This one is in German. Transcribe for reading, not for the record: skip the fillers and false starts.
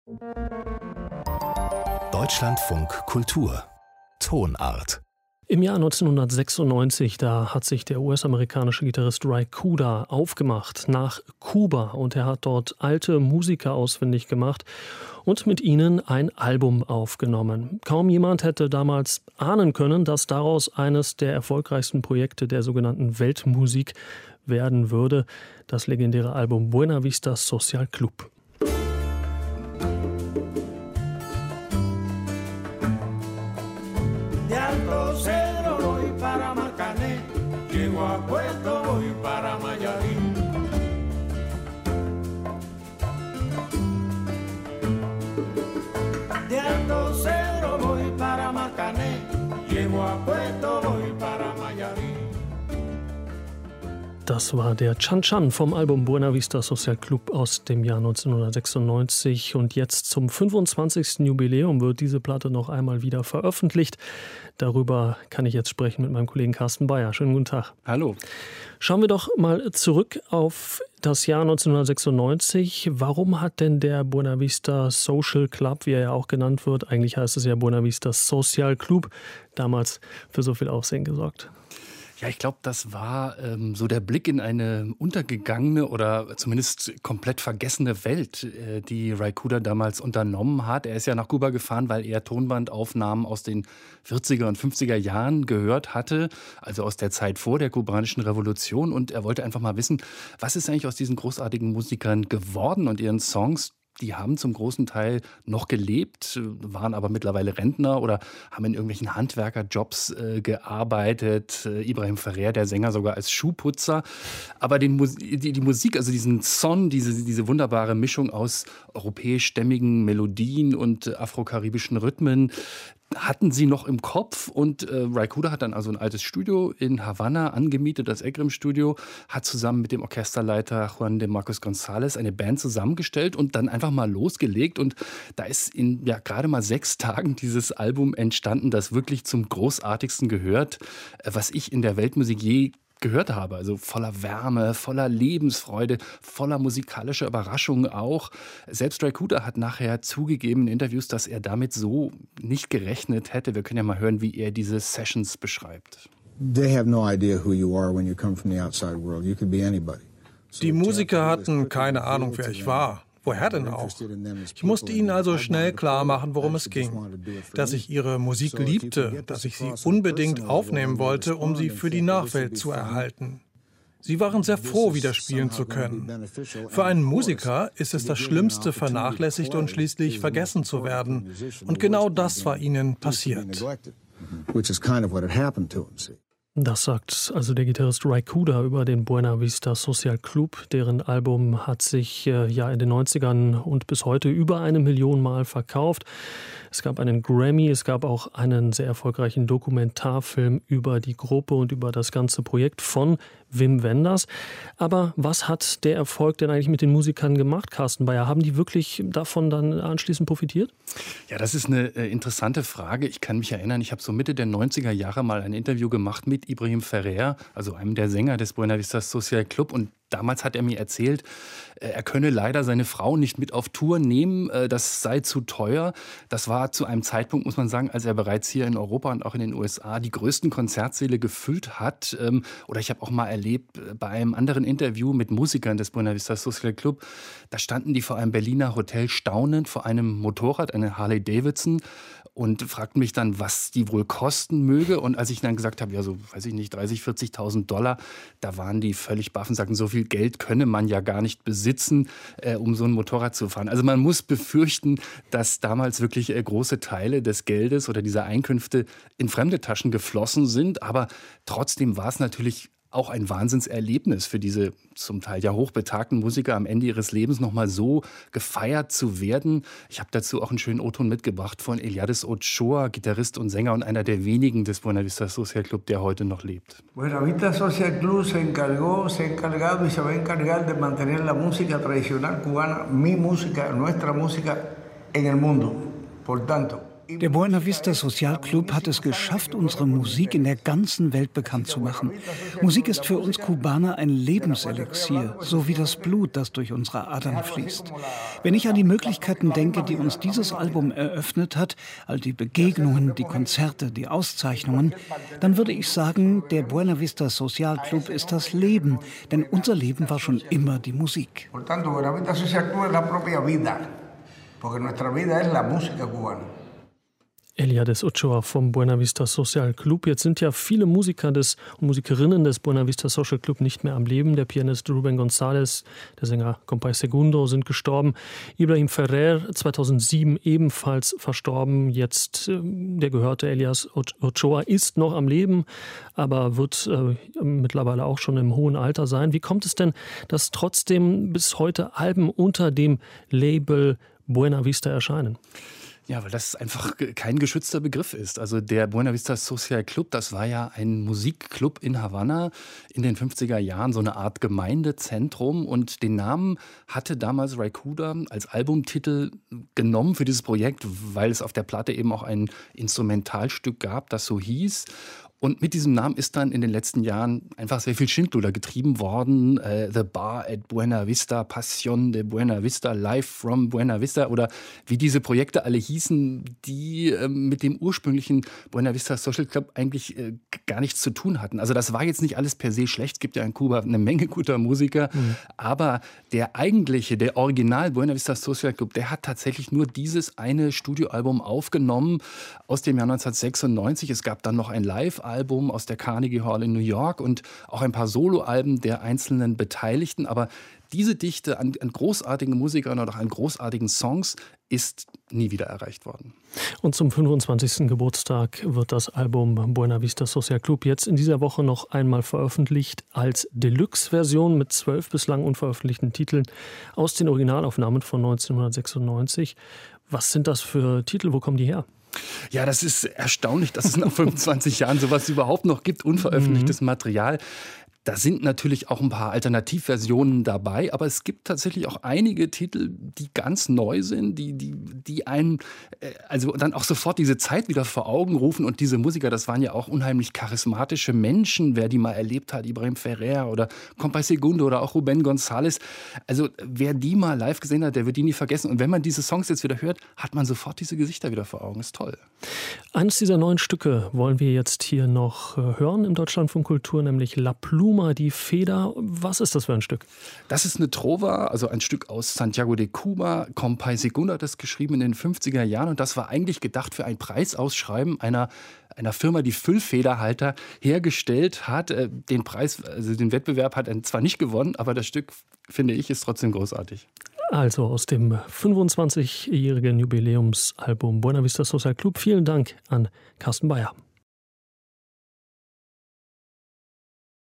Deutschlandfunk Kultur Tonart. Im Jahr 1996, da hat sich der US-amerikanische Gitarrist Ry Cooder aufgemacht nach Kuba und er hat dort alte Musiker ausfindig gemacht und mit ihnen ein Album aufgenommen. Kaum jemand hätte damals ahnen können, dass daraus eines der erfolgreichsten Projekte der sogenannten Weltmusik werden würde, das legendäre Album Buena Vista Social Club. Das war der Chan Chan vom Album Buena Vista Social Club aus dem Jahr 1996. Und jetzt zum 25. Jubiläum wird diese Platte noch einmal wieder veröffentlicht. Darüber kann ich jetzt sprechen mit meinem Kollegen Carsten Bayer. Schönen guten Tag. Hallo. Schauen wir doch mal zurück auf das Jahr 1996. Warum hat denn der Buena Vista Social Club, wie er ja auch genannt wird, eigentlich heißt es ja Buena Vista Social Club, damals für so viel Aufsehen gesorgt? Ja, ich glaube, das war so der Blick in eine untergegangene oder zumindest komplett vergessene Welt, die Ry Cooder damals unternommen hat. Er ist ja nach Kuba gefahren, weil er Tonbandaufnahmen aus den 40er und 50er Jahren gehört hatte, also aus der Zeit vor der kubanischen Revolution. Und er wollte einfach mal wissen, was ist eigentlich aus diesen großartigen Musikern geworden und ihren Songs. Die haben zum großen Teil noch gelebt, waren aber mittlerweile Rentner oder haben in irgendwelchen Handwerkerjobs gearbeitet. Ibrahim Ferrer, der Sänger, sogar als Schuhputzer. Aber die Musik, also diesen Son, diese wunderbare Mischung aus europäischstämmigen Melodien und afrokaribischen Rhythmen, hatten sie noch im Kopf und Ry Cooder hat dann also ein altes Studio in Havanna angemietet, das EGRIM-Studio, hat zusammen mit dem Orchesterleiter Juan de Marcos González eine Band zusammengestellt und dann einfach mal losgelegt und da ist in gerade mal 6 Tagen dieses Album entstanden, das wirklich zum Großartigsten gehört, was ich in der Weltmusik je gehört habe. Also voller Wärme, voller Lebensfreude, voller musikalischer Überraschungen auch. Selbst Ry Cooder hat nachher zugegeben in Interviews, dass er damit so nicht gerechnet hätte. Wir können ja mal hören, wie er diese Sessions beschreibt. They have no idea who you are when you come from the outside world. You could be anybody. Die Musiker hatten keine Ahnung, wer ich war. Woher denn auch? Ich musste ihnen also schnell klar machen, worum es ging. Dass ich ihre Musik liebte, dass ich sie unbedingt aufnehmen wollte, um sie für die Nachwelt zu erhalten. Sie waren sehr froh, wieder spielen zu können. Für einen Musiker ist es das Schlimmste, vernachlässigt und schließlich vergessen zu werden. Und genau das war ihnen passiert. Das sagt also der Gitarrist Ry Cooder über den Buena Vista Social Club. Deren Album hat sich in den 90ern und bis heute über 1 Million Mal verkauft. Es gab einen Grammy, es gab auch einen sehr erfolgreichen Dokumentarfilm über die Gruppe und über das ganze Projekt von Wim Wenders. Aber was hat der Erfolg denn eigentlich mit den Musikern gemacht, Carsten Bayer? Haben die wirklich davon dann anschließend profitiert? Ja, das ist eine interessante Frage. Ich kann mich erinnern, ich habe so Mitte der 90er Jahre mal ein Interview gemacht mit Ibrahim Ferrer, also einem der Sänger des Buena Vista Social Club. Und damals hat er mir erzählt, er könne leider seine Frau nicht mit auf Tour nehmen, das sei zu teuer. Das war zu einem Zeitpunkt, muss man sagen, als er bereits hier in Europa und auch in den USA die größten Konzertsäle gefüllt hat. Oder ich habe auch mal erlebt, bei einem anderen Interview mit Musikern des Buena Vista Social Club, da standen die vor einem Berliner Hotel staunend vor einem Motorrad, eine Harley Davidson, und fragten mich dann, was die wohl kosten möge. Und als ich dann gesagt habe, ja so, weiß ich nicht, 30.000, 40.000 $, da waren die völlig baff und sagten, so viel Geld könne man ja gar nicht besitzen, um so ein Motorrad zu fahren. Also man muss befürchten, dass damals wirklich große Teile des Geldes oder dieser Einkünfte in fremde Taschen geflossen sind. Aber trotzdem war es natürlich auch ein Wahnsinnserlebnis für diese zum Teil ja hochbetagten Musiker am Ende ihres Lebens nochmal so gefeiert zu werden. Ich habe dazu auch einen schönen O-Ton mitgebracht von Eliades Ochoa, Gitarrist und Sänger und einer der wenigen des Buena Vista Social Club, der heute noch lebt. Buena Vista Social Club se ha encargado y se va a encargar de mantener la música tradicional cubana, mi música, nuestra música en el mundo. Por tanto, Der Buena Vista Social Club hat es geschafft, unsere Musik in der ganzen Welt bekannt zu machen. Musik ist für uns Kubaner ein Lebenselixier, so wie das Blut, das durch unsere Adern fließt. Wenn ich an die Möglichkeiten denke, die uns dieses Album eröffnet hat, all die Begegnungen, die Konzerte, die Auszeichnungen, dann würde ich sagen, der Buena Vista Social Club ist das Leben, denn unser Leben war schon immer die Musik. Por tanto, Buena Vista Social Club es la propia vida, porque nuestra vida es la música cubana. Eliades Ochoa vom Buena Vista Social Club. Jetzt sind ja viele Musiker und Musikerinnen des Buena Vista Social Club nicht mehr am Leben. Der Pianist Rubén González, der Sänger Compay Segundo sind gestorben. Ibrahim Ferrer 2007 ebenfalls verstorben. Jetzt der gehörte Elias Ochoa ist noch am Leben, aber wird mittlerweile auch schon im hohen Alter sein. Wie kommt es denn, dass trotzdem bis heute Alben unter dem Label Buena Vista erscheinen? Ja, weil das einfach kein geschützter Begriff ist. Also der Buena Vista Social Club, das war ja ein Musikclub in Havanna in den 50er Jahren, so eine Art Gemeindezentrum. Und den Namen hatte damals Ray Cooder als Albumtitel genommen für dieses Projekt, weil es auf der Platte eben auch ein Instrumentalstück gab, das so hieß. Und mit diesem Namen ist dann in den letzten Jahren einfach sehr viel Schindluder getrieben worden. The Bar at Buena Vista, Passion de Buena Vista, Live from Buena Vista oder wie diese Projekte alle hießen, die mit dem ursprünglichen Buena Vista Social Club eigentlich gar nichts zu tun hatten. Also das war jetzt nicht alles per se schlecht. Es gibt ja in Kuba eine Menge guter Musiker. Aber der Original Buena Vista Social Club, der hat tatsächlich nur dieses eine Studioalbum aufgenommen aus dem Jahr 1996. Es gab dann noch ein Live-Album aus der Carnegie Hall in New York und auch ein paar Soloalben der einzelnen Beteiligten. Aber diese Dichte an großartigen Musikern oder auch an großartigen Songs ist nie wieder erreicht worden. Und zum 25. Geburtstag wird das Album Buena Vista Social Club jetzt in dieser Woche noch einmal veröffentlicht als Deluxe-Version mit 12 bislang unveröffentlichten Titeln aus den Originalaufnahmen von 1996. Was sind das für Titel? Wo kommen die her? Ja, das ist erstaunlich, dass es nach 25 Jahren sowas überhaupt noch gibt, unveröffentlichtes Material. Da sind natürlich auch ein paar Alternativversionen dabei, aber es gibt tatsächlich auch einige Titel, die ganz neu sind, die einen also dann auch sofort diese Zeit wieder vor Augen rufen. Und diese Musiker, das waren ja auch unheimlich charismatische Menschen, wer die mal erlebt hat, Ibrahim Ferrer oder Compay Segundo oder auch Rubén González. Also wer die mal live gesehen hat, der wird die nie vergessen. Und wenn man diese Songs jetzt wieder hört, hat man sofort diese Gesichter wieder vor Augen. Ist toll. Eines dieser neuen Stücke wollen wir jetzt hier noch hören im Deutschlandfunk Kultur, nämlich La Pluma, die Feder. Was ist das für ein Stück? Das ist eine Trova, also ein Stück aus Santiago de Cuba. Compay Segundo hat das geschrieben in den 50er Jahren und das war eigentlich gedacht für ein Preisausschreiben einer Firma, die Füllfederhalter hergestellt hat. Den Preis, also den Wettbewerb hat er zwar nicht gewonnen, aber das Stück, finde ich, ist trotzdem großartig. Also aus dem 25-jährigen Jubiläumsalbum Buena Vista Social Club. Vielen Dank an Carsten Bayer.